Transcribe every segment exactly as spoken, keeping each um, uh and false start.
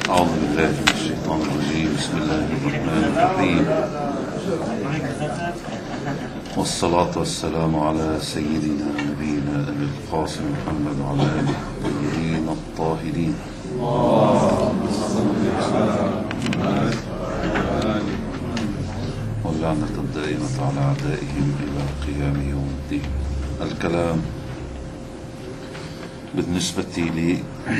أعوذ بالله من الشيطان الرجيم. بسم الله الرحمن الرحيم، والصلاة والسلام على سيدنا نبينا أبي القاسم محمد وعلى آله الطيبين الطاهرين. واللعنة الدائمة على أعدائهم إلى قيام يوم الدين. الكلام بالنسبة لي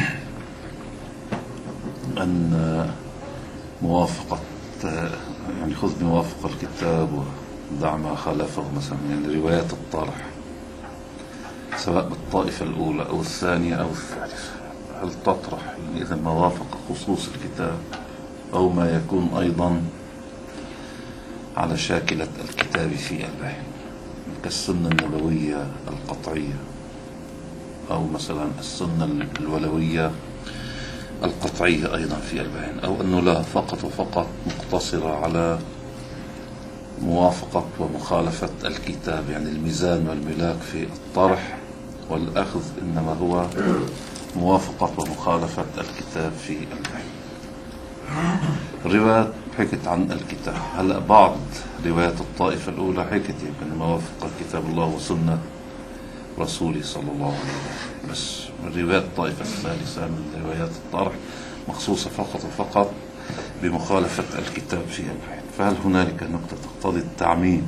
أن موافقة يعني خذ موافقة الكتاب ودع ما خالفه، مثلا يعني روايات الطرح سواء بالطائفة الأولى أو الثانية أو الثالثة، هل تطرح يعني إذا ما وافق خصوص الكتاب أو ما يكون أيضا على شاكلة الكتاب في البحث كالسنة النبوية القطعية، أو مثلا السنة الولوية القطعية أيضا في البحث، أو أنه لا فقط وفقط مقتصرة على موافقة ومخالفة الكتاب، يعني الميزان والملاك في الطرح والأخذ إنما هو موافقة ومخالفة الكتاب في البحث. الروايات حكت عن الكتاب، هلأ بعض روايات الطائفة الأولى حكت يمكن موافقة كتاب الله وسنة رسوله صلى الله عليه وسلم، بس من روايات الطائفة الثالثة من روايات الطرح مخصوصة فقط وفقط بمخالفة الكتاب في البحث. فهل هنالك نقطة تقتضي التعميم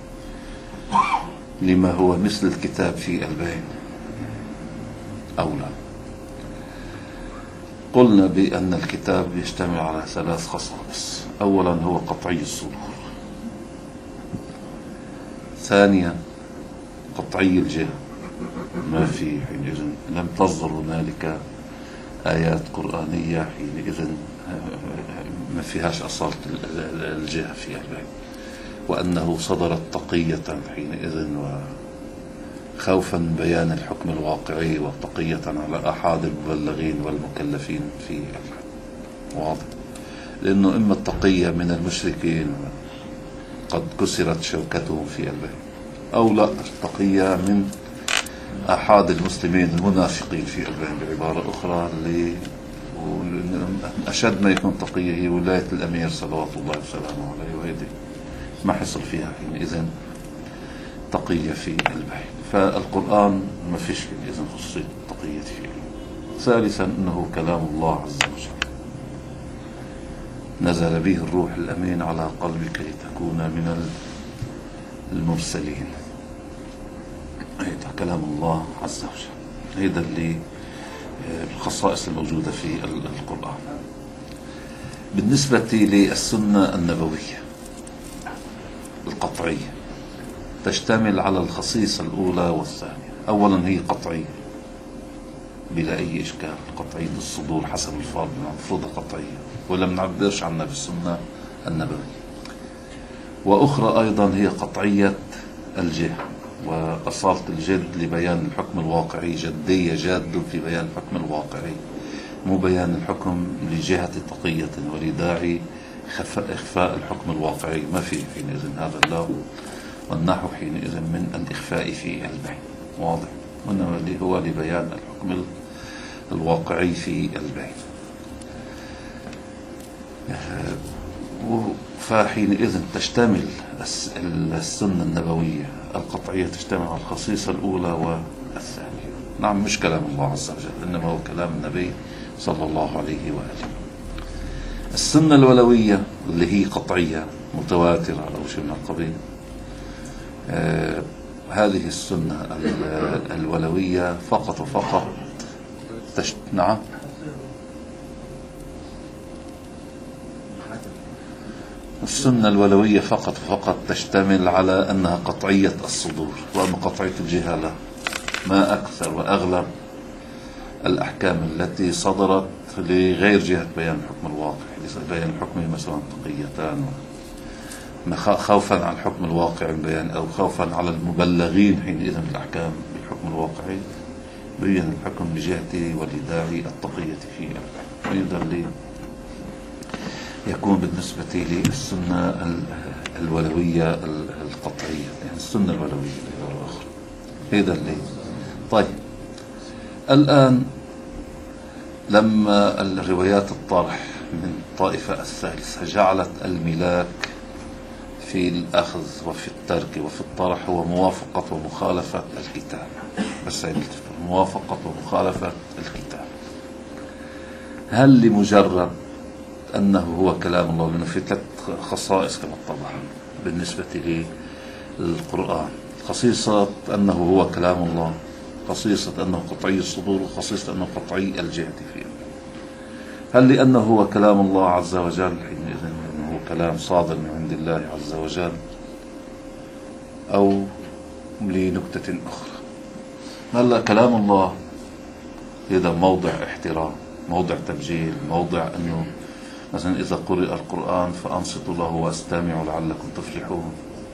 لما هو مثل الكتاب في البحث أو لا؟ قلنا بأن الكتاب يشتمل على ثلاث خصائص. أولا هو قطعي الصدور، ثانيا قطعي الجهة، ما في حينئذ لم تصدر هنالك آيات قرآنية حينئذ ما فيهاش أصالة الجهة في البحث، وأنه صدرت تقية حينئذ وخوفا من بيان الحكم الواقعي وتقية على أحد المبلغين والمكلفين في البحث. واضح، لأنه إما التقية من المشركين قد كسرت شوكتهم في البحث، أو لا التقية من أحد المسلمين المنافقين في البحث. بعبارة أخرى اللي أشد ما يكون تقية هي ولاية الأمير صلوات الله وسلامه عليه، وهذه ما حصل فيها حينئذ تقية في البحث. فالقرآن ما فيش حينئذ خصوصية التقية فيه. ثالثا أنه كلام الله عز وجل، نزل به الروح الأمين على قلبك لتكون من المرسلين. هذا كلام الله عز وجل، هذا اللي الخصائص الموجودة في القرآن. بالنسبة للسنة النبوية القطعية تشتمل على الخصيصة الأولى والثانية. أولا هي قطعية بلا أي إشكال، قطعية الصدور حسب الفرض المفروضة قطعية، ولا منعبرش عنها بالسنة النبوية. وأخرى أيضا هي قطعية الجهة وأصالة الجد لبيان الحكم الواقعي، جدية جاد في بيان الحكم الواقعي، مو بيان الحكم لجهة تقية ولداعي إخفاء الحكم الواقعي. ما في حينئذ هذا اللو والنحو حينئذ من الإخفاء في البحث. واضح، وإنما اللي هو لبيان الحكم الواقعي في البحث. فحينئذ تشتمل السنة النبوية القطعية تشتمل على الخصيصة الأولى والثانية. نعم، مش كلام الله عز وجل، إنما هو كلام النبي صلى الله عليه وآله. السنة الولوية اللي هي قطعية متواترة أو شيء من القبيل، آه هذه السنة الولوية فقط وفقط تشت... نعم السنة الولوية فقط فقط تشتمل على أنها قطعية الصدور، وأما قطعية الجهة لا. ما أكثر وأغلب الأحكام التي صدرت لغير جهة بيان الحكم الواقع، بيان الحكم مثلا تقيتان خوفا عن الحكم الواقع بيان، أو خوفا على المبلغين حينئذ الأحكام بالحكم الواقعي، بيان الحكم بجهته ولداعي التقية فيه. وأيضا لي يكون بالنسبة للسنة الولوية القطعية، يعني السنة الولوية هذا اللي. طيب الآن لما الروايات الطرح من الطائفة الثالثة جعلت الملاك في الأخذ وفي الترك وفي الطرح هو موافقة ومخالفة الكتاب، بس هي موافقة ومخالفة الكتاب، هل لمجرد أنه هو كلام الله؟ لأنه في ثلاث خصائص كما اتضح بالنسبة للقرآن: خصيصة أنه هو كلام الله، خصيصة أنه قطعي الصدور، وخصيصة أنه قطعي الجهة فيه. هل لأنه هو كلام الله عز وجل حينئذ أنه هو كلام صادر من عند الله عز وجل، أو لنكتة أخرى؟ هلا كلام الله هذا موضع احترام، موضع تبجيل، موضع أنه مثلا إذا قرئ القرآن فأنصتوا له واستمعوا لعلكم تفلحون،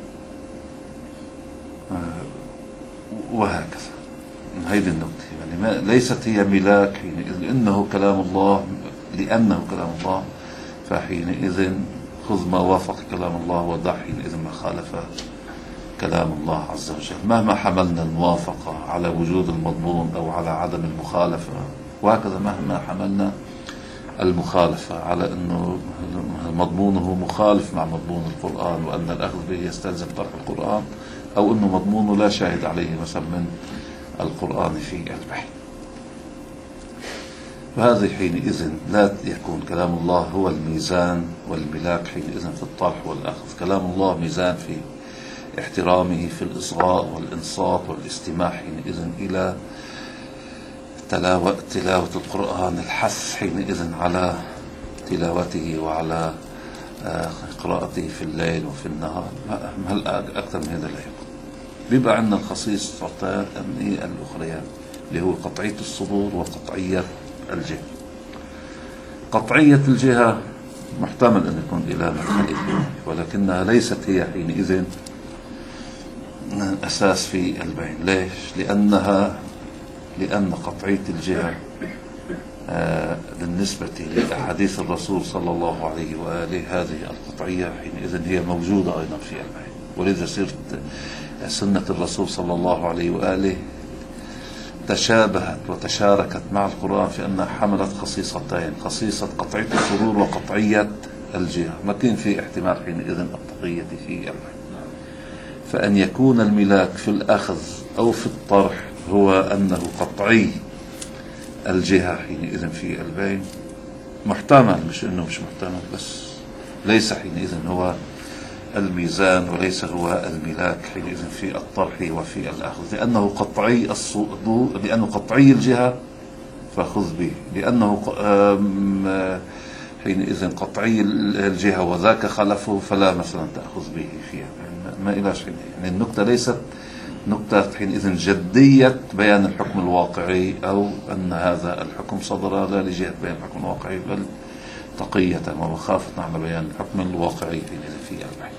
وهكذا. هذه النقطة يعني ما ليست هي ملاك حينئذ لأنه كلام الله، لأنه كلام الله فحينئذ خذ ما وافق كلام الله ودع حينئذ ما خالف كلام الله عز وجل، مهما حملنا الموافقة على وجود المضمون أو على عدم المخالفة، وهكذا مهما حملنا المخالفة على أنه مضمونه مخالف مع مضمون القرآن وأن الأخذ به يستلزم ترك القرآن، أو أنه مضمونه لا شاهد عليه مثلا من القرآن في البحث، فهذه حينئذ لا يكون كلام الله هو الميزان والملاك حينئذ في الطرح والأخذ. كلام الله ميزان في احترامه في الإصغاء والإنصات والاستماع حينئذ إلى تلاوة, تلاوة القرآن، الحث حينئذ على تلاوته وعلى قراءته في الليل وفي النهار. هل أكثر من هذا لا يكون. بيبقى عندنا الخصيصتان الأخريات اللي هو قطعية الصدور وقطعية الجهة. قطعية الجهة محتمل أن يكون إلى مدخل، ولكنها ليست هي حينئذ أساس في البين. ليش؟ لأنها لأن قطعية الجهة آه بالنسبة لأحاديث الرسول صلى الله عليه وآله هذه القطعية حينئذ هي موجودة أيضا في البين، ولذا صرت سنة الرسول صلى الله عليه وآله تشابهت وتشاركت مع القرآن في أنها حملت خصيصتين: خصيصة قطعية الصدور وقطعية الجهة. ما كان في احتمال حينئذ التقية في البين. فأن يكون الملاك في الأخذ أو في الطرح هو أنه قطعي الجهة حينئذ في البين محتمل، مش أنه مش محتمل، بس ليس حينئذ هو الميزان وليس هو الملاك حينئذ في الطرح وفي الأخذ، لأنه قطعي الصدور، لأنه قطعي الجهة فخذ به، لأنه حينئذ قطعي الجهة وذاك خلفه فلا مثلا تأخذ به فيها. ما إلاش يعني النكتة ليست نكتة حينئذ جدية بيان الحكم الواقعي أو أن هذا الحكم صدر لا لجهة بيان الحكم الواقعي، بل تقية ومخافة على بيان الحكم الواقعي حينئذ في البحث.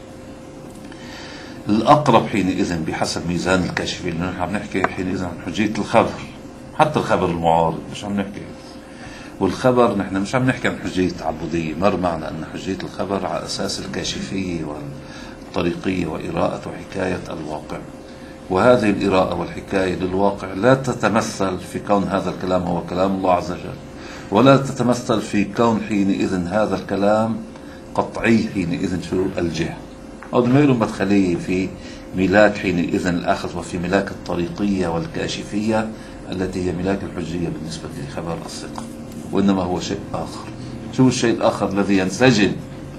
الأقرب حينئذ بحسب ميزان الكاشفين، لأنه نحن عم نحكي حينئذ عن حجية الخبر، حتى الخبر المعارض مش عم نحكي، والخبر نحن مش عم نحكي عن حجية تعبدية. مر معنا أن حجية الخبر على أساس الكاشفية والطريقية وإراءة وحكاية الواقع، وهذه الإراءة والحكاية للواقع لا تتمثل في كون هذا الكلام هو كلام الله عز وجل، ولا تتمثل في كون حينئذ هذا الكلام قطعي حينئذ شو الجهة، أو دمير مدخلية في ملاك حينئذ الأخذ، وفي ملاك الطريقية والكاشفية التي هي ملاك الحجية بالنسبة لخبر الثقة، وإنما هو شيء آخر. شو الشيء الآخر الذي ينسجم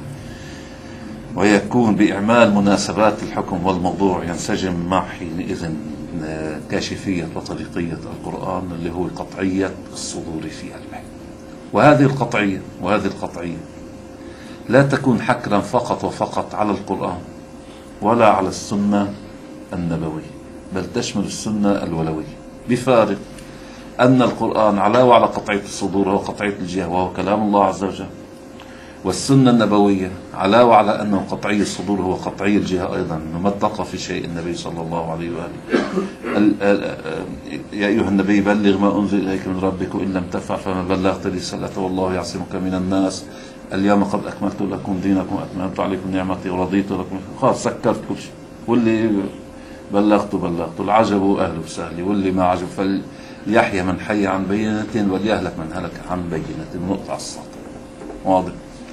ويكون بإعمال مناسبات الحكم والموضوع ينسجم مع حينئذ كاشفية وطريقية القرآن اللي هو قطعية الصدور في البحث. وهذه القطعية وهذه القطعية لا تكون حكرا فقط وفقط على القرآن ولا على السنة النبوية، بل تشمل السنة الولوية، بفارق أن القرآن علاوة على قطعية الصدور هو قطعية الجهة وهو كلام الله عز وجل، والسنة النبوية علاوة على أنه قطعي الصدور هو قطعي الجهة أيضا، أنه ما اتقى في شيء النبي صلى الله عليه وآله. يا أيها النبي بلغ ما أنزل إليك من ربك وإن لم تفعل فما بلغت رسالته والله يعصمك من الناس اليوم قد أكملت لكم دينكم وأتممت عليكم نعمتي ورضيت لكم، خلاص سكرت كل شيء، واللي بلغته بلغته، العجب أهله بسهل واللي ما عجب. يحيى من حي عن بينة وليهلك من هلك عن بينة، نقطع السطر. واضح؟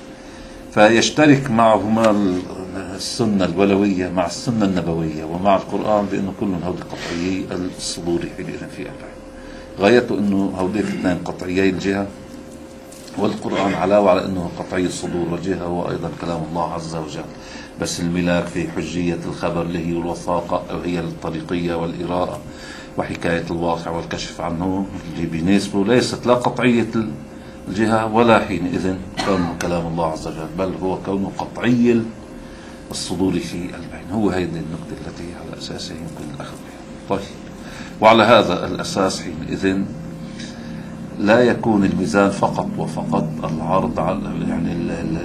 فيشترك معهما السنة الولوية مع السنة النبوية ومع القرآن بأنه كلهم هودي قطعيي الصدور حينئذ في أربعين. غايته أنه هودي اثنين قطعيي الجهة، والقرآن علاوة على أنه قطعي الصدور والجهة هو أيضا كلام الله عز وجل. بس الملاك في حجية الخبر اللي هي الوثاقة أو هي الطريقية والإراءة وحكاية الواقع والكشف عنه اللي بيناسبه ليست لا قطعية الجهة ولا حينئذ كونه كلام الله عز وجل، بل هو كونه قطعي الصدور في البين. هو هذه النقطة التي على أساسها يمكن الأخذ بها. طيب، وعلى هذا الأساس حينئذ لا يكون الميزان فقط وفقط العرض على يعني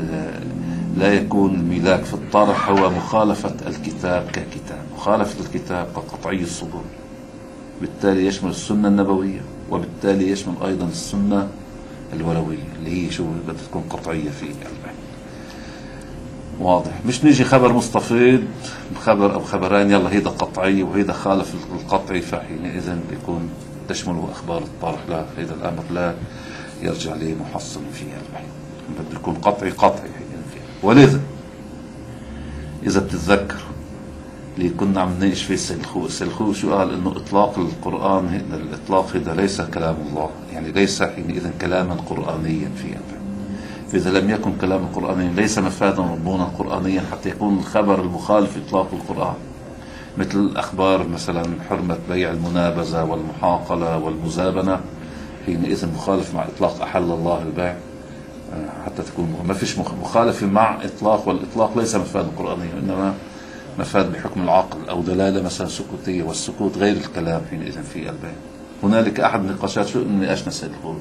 لا يكون الملاك في الطرح هو مخالفة الكتاب ككتاب. مخالفة الكتاب كقطعي الصدور بالتالي يشمل السنة النبوية، وبالتالي يشمل أيضا السنة الولوية اللي هي شو بدها تكون قطعية في البين. واضح؟ مش نيجي خبر مستفيض بخبر أو خبرين يلا هيدا قطعي وهيدا خالف القطعي فحينئذ بيكون تشمله أخبار الطرح. لا، هذا الأمر لا يرجع لي محصل في البين، بده يكون قطعي قطعي حينئذ. ولذا إذا بتتذكر اللي كنا عم نناقش فيه السلخو السلخو شو قال؟ إنه إطلاق القرآن الإطلاق هذا ليس كلام الله، يعني ليس حينئذ كلاما قرآنيا في البين. فإذا لم يكن كلاما قرآنيا ليس مفادا مضمونا قرآنيا حتى يكون الخبر المخالف إطلاق القرآن، مثل الأخبار مثلا حرمة بيع المنابذة والمحاقلة والمزابنة، حينئذ مخالف مع إطلاق أحل الله البيع حتى تكون ما فيش مخالفة مع إطلاق، والإطلاق ليس مفادا قرآنيا إنما مفاد بحكم العقل أو دلالة مثلا سكوتية، والسكوت غير الكلام حينئذ في البين. هنالك أحد النقاشات شو ناقشنا سيد الخول،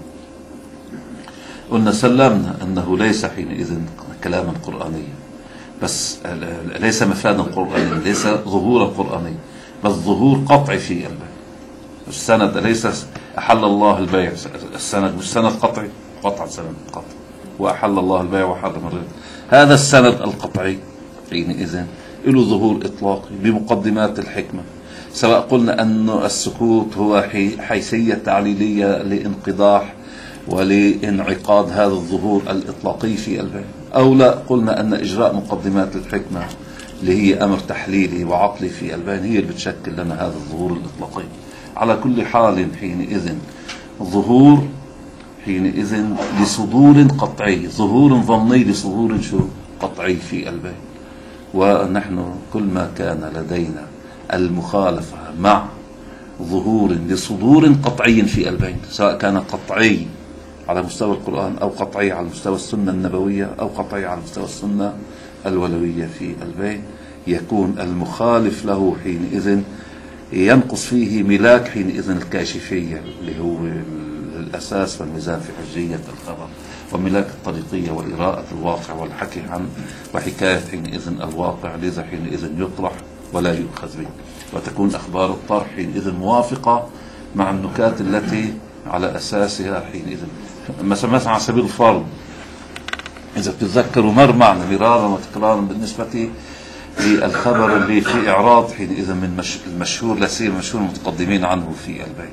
قلنا سلمنا أنه ليس حينئذ كلاما قرآنيا، بس ليس مفادا قرآنيا، ليس ظهورا قرآنيا، بس ظهور قطعي في البيع. السند ليس أحل الله البيع، السند مش سند قطعي، قطعا سند قطعي، وأحل الله البيع وحرم الربا. هذا السند القطعي حينئذ له ظهور إطلاقي بمقدمات الحكمة، سواء قلنا أن السكوت هو حيثية تعليلية لانقضاح ولانعقاد هذا الظهور الإطلاقي في البيع، أو لا قلنا أن إجراء مقدمات الحكمة اللي هي أمر تحليلي وعقلي في البيان هي اللي بتشكل لنا هذا الظهور الإطلاقي. على كل حال حينئذ ظهور حينئذ لصدور قطعي، ظهور ظني لصدور شو قطعي في البيان. ونحن كل ما كان لدينا المخالفة مع ظهور لصدور قطعي في البين، سواء كان قطعي على مستوى القرآن أو قطعي على مستوى السنة النبوية أو قطعي على مستوى السنة الولوية في البين، يكون المخالف له حينئذ ينقص فيه ملاك حينئذ الكاشفية اللي هو الأساس والميزان في حجية الخبر، وملاك الطريقية وإراءة الواقع والحكي عن وحكاية حينئذ الواقع، لذا حينئذ يطرح ولا يؤخذ به، وتكون أخبار الطرح حينئذ موافقة مع النكات التي على أساسها حينئذ. مثلا مثلا على سبيل الفرض إذا بتتذكروا مر معنا مرارا وتكرارا بالنسبة للخبر اللي في إعراض حينئذ من المشهور لسير مشهور المتقدمين عنه في البين.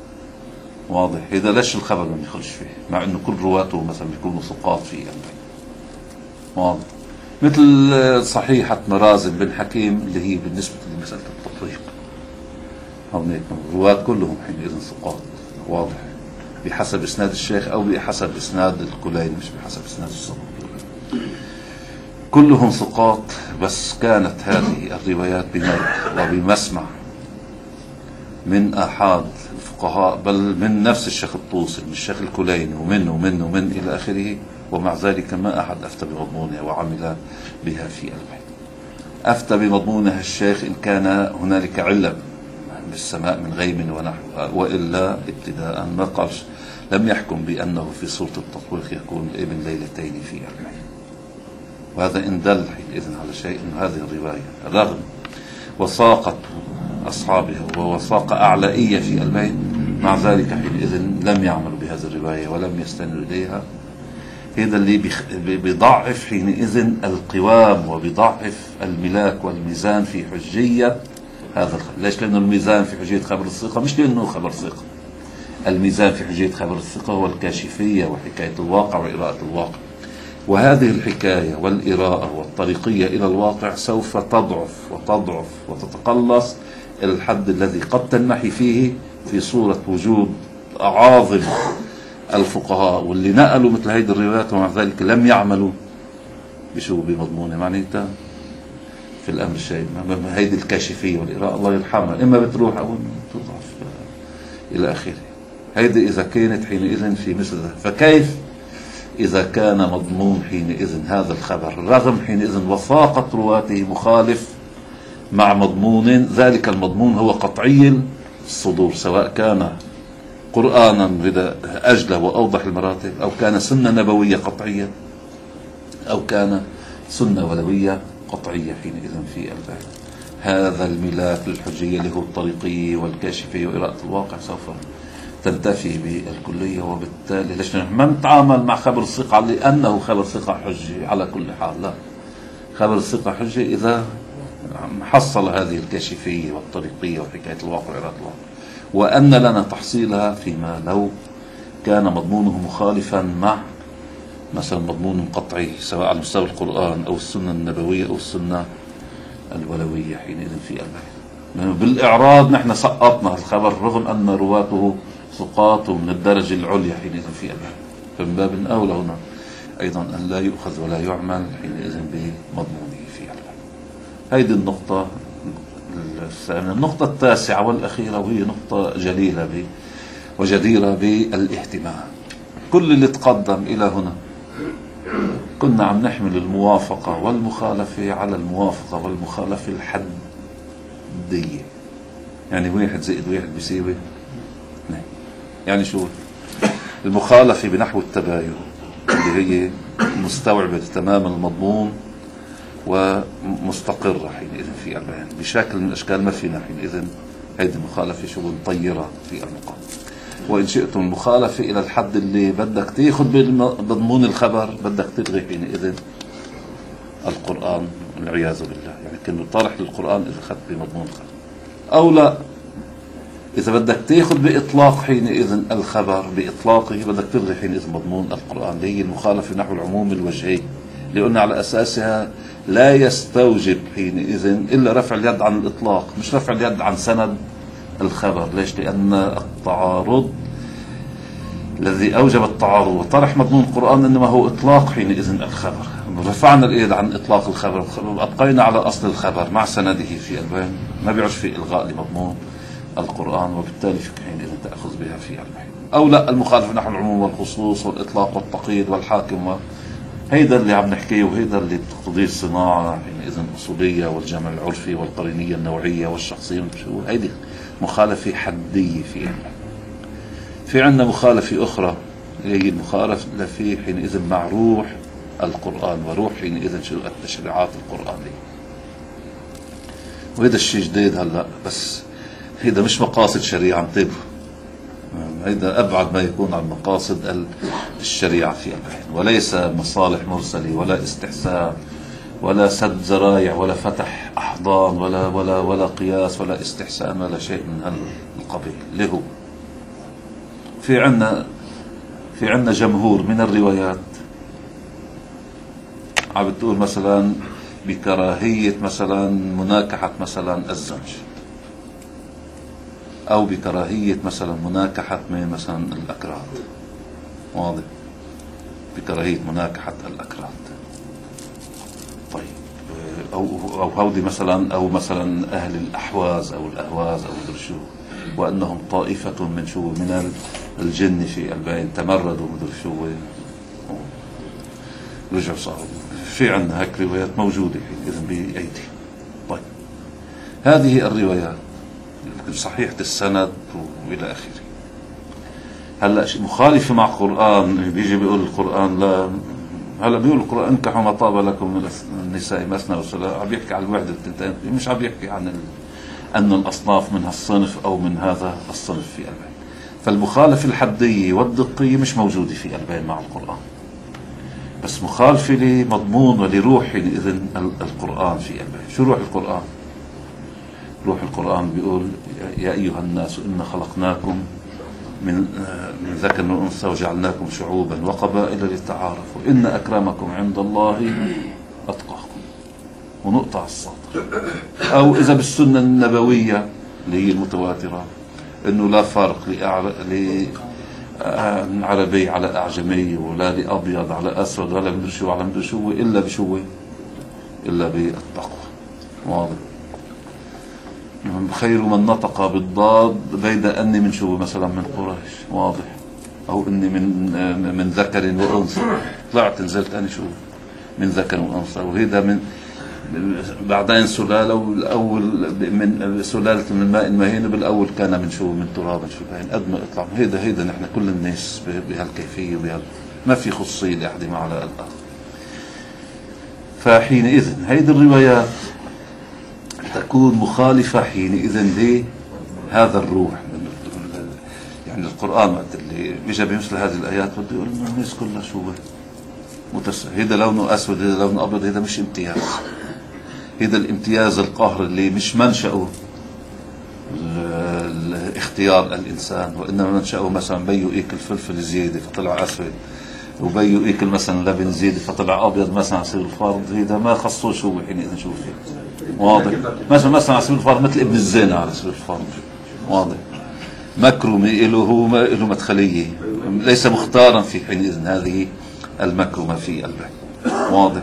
واضح؟ إذا ليش الخبر ما يخلش فيه مع أنه كل رواته مثلا بيكونوا ثقات في البين. واضح؟ مثل صحيحة مرازم بن حكيم اللي هي بالنسبة لمسألة التطبيق، هونيك الرواة كلهم حينئذ ثقات. واضح؟ بحسب إسناد الشيخ أو بحسب إسناد الكلين، مش بحسب إسناد الصدوق، كلهم ثقات. بس كانت هذه الروايات بمرء وبمسمع من أحد الفقهاء، بل من نفس الشيخ الطوسي، من الشيخ الكليني، ومن ومن ومن إلى آخره، ومع ذلك ما أحد أفتى بمضمونها وعمل بها في البين. أفتى بمضمونها الشيخ إن كان هنالك علة بالسماء من غيم ونحوها، وإلا ابتداء ما قالش، لم يحكم بأنه في صورة التطويق يكون ابن ليلتين في البين. وهذا إن دل حينئذ على شيء من هذه الرواية رغم وثاقة أصحابها ووثاقة أعلائية في البين، مع ذلك حينئذ لم يعملوا بهذه الرواية ولم يستندوا إليها. هذا اللي بيضعف حينئذ القوام وبيضعف الملاك والميزان في حجية هذا الخبر. ليش؟ لأنه الميزان في حجية خبر الثقة، مش لأنه خبر ثقة، الميزان في حجية خبر الثقة هو الكاشفية وحكاية الواقع وإراءة الواقع. وهذه الحكاية والإراءة والطريقية إلى الواقع سوف تضعف وتضعف وتتقلص إلى الحد الذي قد تنمحي فيه في صورة وجود أعاظم الفقهاء واللي نقلوا مثل هذه الروايات ومع ذلك لم يعملوا بشو بمضمونها. معناتها في الأمر شيء هيدي الكاشفية والإراءة الله يرحمها إما بتروح أو تضعف إلى آخره. هيدي إذا كانت حينئذ في مثل ذلك، فكيف إذا كان مضمون حينئذ هذا الخبر رغم حينئذ وثاقة رواته مخالف مع مضمون، ذلك المضمون هو قطعي الصدور، سواء كان قرآنا بدا أجله وأوضح المراتب، أو كان سنة نبوية قطعية، أو كان سنة ولوية قطعية حينئذ في الباب. هذا الملاك للحجية اللي هو الطريقي والكاشفي وإراءة الواقع سوف تنتفي بالكلية. وبالتالي ليش ما نتعامل مع خبر الثقة لأنه خبر ثقة حجة على كل حال؟ لا، خبر الثقة حجة إذا حصل هذه الكاشفية والطريقية وحكاية الواقع وإراءة الواقع، وأن لنا تحصيلها فيما لو كان مضمونه مخالفا مع مثلا مضمون قطعي سواء على مستوى القرآن أو السنة النبوية أو السنة الولوية حينئذ في الباب. بالإعراض نحن سقطنا الخبر رغم أن رواته ثقات من الدرجة العليا حينئذ في الباب، فمن باب أولى هنا أيضا أن لا يؤخذ ولا يعمل حينئذ بمضمونه في الباب. هذه النقطة الثانية. النقطة التاسعة والأخيرة وهي نقطة جليلة بي وجديرة بالاهتمام. كل اللي تقدم إلى هنا كنا عم نحمل الموافقة والمخالفة على الموافقة والمخالفة الحدية، يعني واحد زائد واحد بيساوي اثنين. يعني شو المخالفة بنحو التباين اللي هي مستوعبة تمام المضمون ومستقرة حينئذ في البيان بشكل من الأشكال، ما فينا حينئذ هذه المخالفة شو نطيرها في المقام. وإن شئتم المخالفة إلى الحد اللي بدك تاخذ بمضمون الخبر بدك تلغي حينئذ القرآن والعياذ بالله، يعني كأنه طرح للقرآن إذا أخذت بمضمون الخبر، أو لا إذا بدك تاخذ بإطلاق حينئذ الخبر بإطلاقه بدك تلغي حينئذ مضمون القرآن اللي هي المخالفة نحو العموم الوجهي، لأن على أساسها لا يستوجب حينئذ إلا رفع اليد عن الإطلاق مش رفع اليد عن سند الخبر. ليش؟ لأن التعارض الذي أوجب التعارض وطرح مضمون القرآن إنما هو إطلاق حينئذ الخبر. رفعنا اليد عن إطلاق الخبر، أبقينا على أصل الخبر مع سنده في البين، ما بيعش في إلغاء لمضمون القرآن، وبالتالي فيك حينئذ تأخذ بها في البين. أو لا، المخالف نحو العموم والخصوص والإطلاق والتقييد والحاكم، هيدا اللي عم نحكيه وهيدا اللي بتقتضيه الصناعة حينئذ الأصولية والجمع العرفي والقرينية النوعية والشخصية. هيدي مخالفة حدية في البين. في عندنا مخالفة أخرى هي المخالفة حينئذ مع روح القرآن وروح حينئذ شو التشريعات القرآنية، وهذا الشيء جديد هلا، بس هذا مش مقاصد شريعة، انتبهوا، هذا أبعد ما يكون عن مقاصد الشريعة في البين، وليس مصالح مرسلة ولا استحسان ولا سد ذرائع ولا فتح أحضان ولا ولا ولا قياس ولا استحسان ولا شيء من هذا القبيل. له في عنا في عنا جمهور من الروايات عم بتقول مثلا بكراهية مثلا مناكحة مثلا الزوج، أو بكراهية مثلا مناكحة من مثلا الأكراد، واضح، بكراهية مناكحة الأكراد. طيب، أو أو هودي مثلا، أو مثلا أهل الأحواز أو الأهواز أو الدرشو، وأنهم طائفة من شو من الجن في البين تمردوا مدري شو رجعوا صاروا. في عندنا هيك روايات موجودة إذن بأيدي. طيب، هذه الروايات صحيحة السند وإلى آخره. هلا مخالفة مع القرآن، بيجي بيقول القرآن لا، هلا بيقول القرآن انكحوا ما طاب لكم من النساء مثنى وثلاث، عم يحكي عن الوحدة التنتين، مش عم يحكي عن أن الأصناف من هالصنف أو من هذا الصنف في البين. فالمخالفة الحدية والدقية مش موجودة في البين مع القرآن، بس مخالفة لمضمون ولروح حينئذ القرآن في البين. شو روح القرآن؟ روح القرآن بيقول يا أيها الناس إنا خلقناكم من من ذكر وأنثى وجعلناكم شعوبا وقبائل لتعارفوا إن أكرمكم عند الله أتقاكم، ونقطع السطر. أو إذا بالسنة النبوية اللي هي المتواترة إنه لا فرق لعربي على أعجمي، ولا لأبيض على أسود، ولا مدري شو على مدري شو، إلا بشو إلا بالتقوى. واضح؟ خير من نطق بالضاد بيد أني من شو مثلا من قريش. واضح؟ أو إني من من ذكر وأنثى، طلعت نزلت أنا شو من ذكر وأنثى. وهذا من بعدين سلالة، والأول من سلالة من ماء مهين، بالأول كان من شو من تراب شو باين قد ما اطلع. هيدا هيدا نحن كل الناس بهالكيفية وبهال ما في خصية لأحد على الآخر. فحينئذ هيدي الروايات تكون مخالفة حينئذ لهذا الروح. يعني القرآن وقت اللي بيجا بمثل هذه الآيات بده يقول إنه الناس كلها شو متساوية، هيدا لونه أسود، هيدا لونه أبيض، هيدا مش امتياز. هيدا الامتياز القهر اللي مش منشأه اختيار الإنسان، وإنما منشأه مثلا بيو إيكل فلفل زيادة فطلع أسود، وبيو إيكل مثلا لبن زيادة فطلع أبيض مثلا على سبيل الفرض. هيدا ما خصوه شو حينئذ نشوف فيه. واضح؟ مثلا مثلا على سبيل الفرض مثل ابن الزنا على سبيل الفرض. واضح؟ مكرمة له هو له مدخلية، ليس مختارا في حينئذ هذه المكرمة في قلبه. واضح؟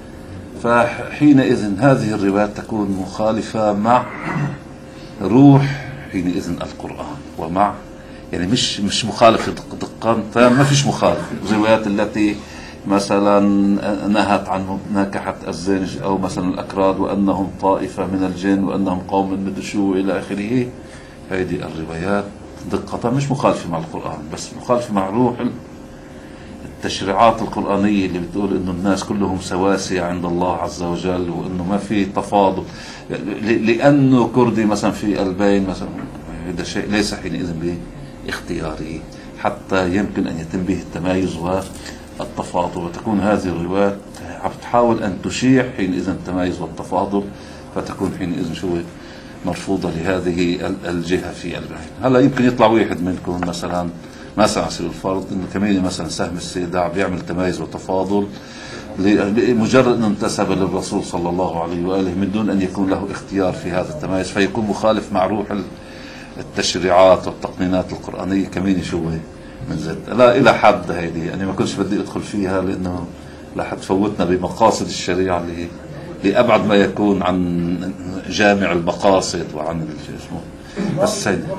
فحينئذ هذه الروايات تكون مخالفة مع روح حينئذ القرآن، ومع يعني مش مش مخالفة دقا تام، ما فيش مخالفة. الروايات التي مثلا نهت عن ناكحة الزنج، أو مثلا الأكراد وأنهم طائفة من الجن وأنهم قوم من مدشو إلى آخره، هذه الروايات دقة مش مخالفة مع القرآن، بس مخالفة مع روح التشريعات القرآنية اللي بتقول إنه الناس كلهم سواسية عند الله عز وجل، وإنه ما في تفاضل لأنه كردي مثلا في قلبين مثلا. هذا شيء ليس حينئذ باختياري، حتى يمكن أن يتم به التمايز والتفاضل، وتكون هذه الروايات عم تحاول أن تشيع حينئذ التمايز والتفاضل، فتكون حينئذ شو مرفوضة لهذه الجهة في البعين. هلا يمكن يطلع واحد منكم مثلا مثلا على سبيل الفرض انه كمان مثلا سهم السيداع بيعمل تمايز وتفاضل لمجرد انه انتسب للرسول صلى الله عليه واله من دون ان يكون له اختيار في هذا التمايز، فيكون مخالف مع روح التشريعات والتقنينات القرآنية كمان شو من زد. لا الى حد هيدي يعني ما كنتش بدي ادخل فيها، لانه رح تفوتنا بمقاصد الشريعة اللي لأبعد ما يكون عن جامع المقاصد وعن اسمه. بس هيدي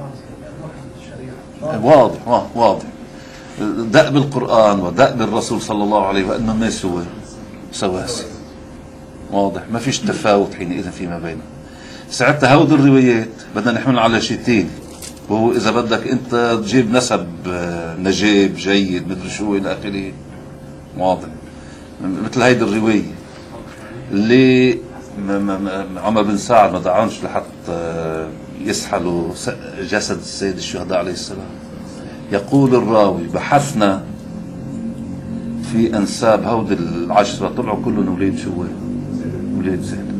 واضح واضح دأب القرآن ودأب الرسول صلى الله عليه وأن الناس هو سواسي. واضح؟ ما فيش تفاوت حينئذ فيما بينهم. ساعتها هود الروايات بدنا نحمل على شيئين، وهو إذا بدك أنت تجيب نسب نجيب جيد مثل شو إلى آخره. واضح؟ مثل هيدي الرواية اللي عمر بن سعد ما دعونش لحتى يسحلوا جسد السيد الشهداء عليه السلام. يقول الراوي بحثنا في أنساب هود العشرة طلعوا كلهم وليد شو وليد زين.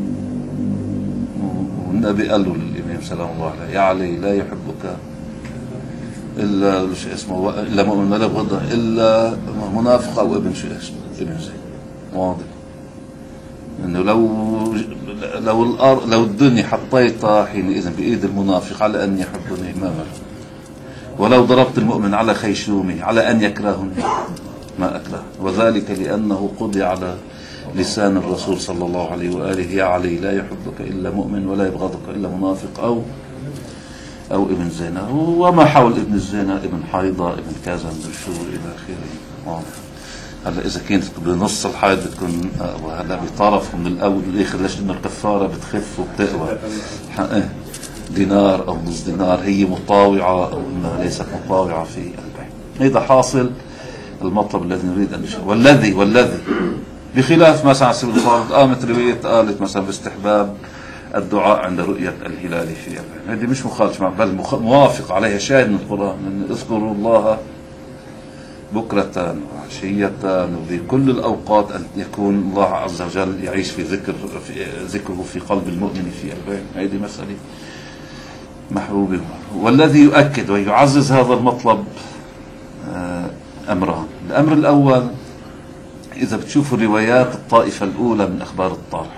والنبي قال له للإمام سلام الله عليه: يا علي لا يحبك إلا شو اسمه إلا مؤمن ولا بغضة إلا منافق أو ابن شو اسمه ابن زين. واضح؟ إنه لو لو الأرض لو الدنيا حطيتها حينئذ بإيد المنافق على أن يحبني ما مر، ولو ضربت المؤمن على خيشومي على أن يكرهني ما أكره، وذلك لأنه قضي على لسان الرسول صلى الله عليه وآله: يا علي لا يحبك إلا مؤمن ولا يبغضك إلا منافق أو أو ابن زنا. وما حول ابن الزنا ابن حيضة ابن كذا من شو إلى آخره. هلا إذا كانت بنص الحيض بتكون هلا بطرف من الأول والآخر، ليش؟ إنه الكفارة بتخف وبتقوى. دينار أو نص دينار هي مطاوعة أو إنها ليست مطاوعة في البيع. هذا حاصل المطلب الذي نريد أن نشوفه. والذي والذي بخلاف مثلا على سبيل الفرض قامت رواية قالت مثلا باستحباب الدعاء عند رؤية الهلال في البيع. هذه مش مخالف بل موافق عليها شاهد من القرآن: أن اذكروا الله بكرة وعشية وفي كل الأوقات، أن يكون الله عز وجل يعيش في ذكر في ذكره في قلب المؤمن في البيع. هذه مسألة محبوبة. والذي يؤكد ويعزز هذا المطلب أمران. الأمر الأول، إذا بتشوفوا روايات الطائفة الأولى من أخبار الطارح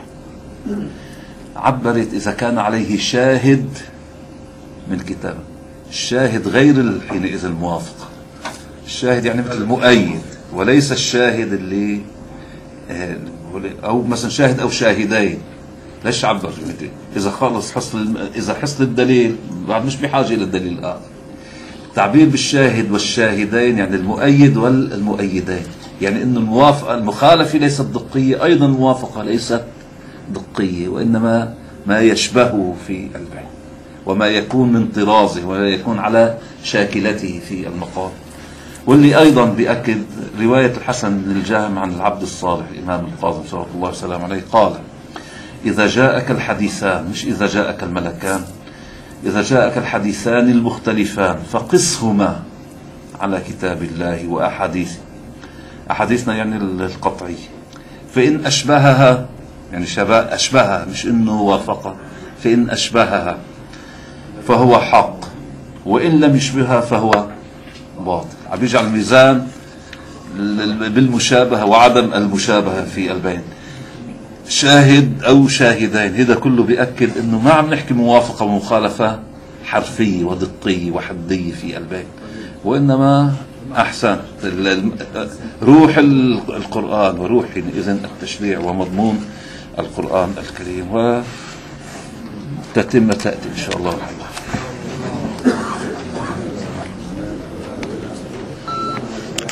عبرت إذا كان عليه شاهد من كتاب، الشاهد غير حينئذ الموافقة، الشاهد يعني مثل المؤيد وليس الشاهد اللي أو مثلا شاهد أو شاهدين. ليش عبر إذا خلص حصل إذا حصل الدليل بعد مش بحاجة إلى الدليل الآخر. التعبير بالشاهد والشاهدين يعني المؤيد والمؤيدين، يعني إنه الموافقة المخالفة ليست دقية، أيضا الموافقة ليست دقية، وإنما ما يشبهه في البيان وما يكون من طرازه وما يكون على شاكلته في المقام. واللي أيضا بيأكد رواية الحسن بن الجهم عن العبد الصالح الإمام القاظم صلى الله عليه وسلم عليه قال: إذا جاءك الحديثان، مش إذا جاءك الملكان، إذا جاءك الحديثان المختلفان فقسهما على كتاب الله وأحاديثه، أحاديثنا يعني القطعي، فإن أشبهها يعني شبه أشبهها مش إنه وافقها، فإن أشبهها فهو حق، وإن لم يشبهها فهو باطل. عم يجعل الميزان بالمشابهة وعدم المشابهة في البين. شاهد أو شاهدين، هذا كله بيأكد إنه ما عم نحكي موافقة ومخالفة حرفية ودقية وحدية في البين، وإنما أحسن روح القرآن وروح إذن التشريع ومضمون القرآن الكريم، وتتم تأتي إن شاء الله.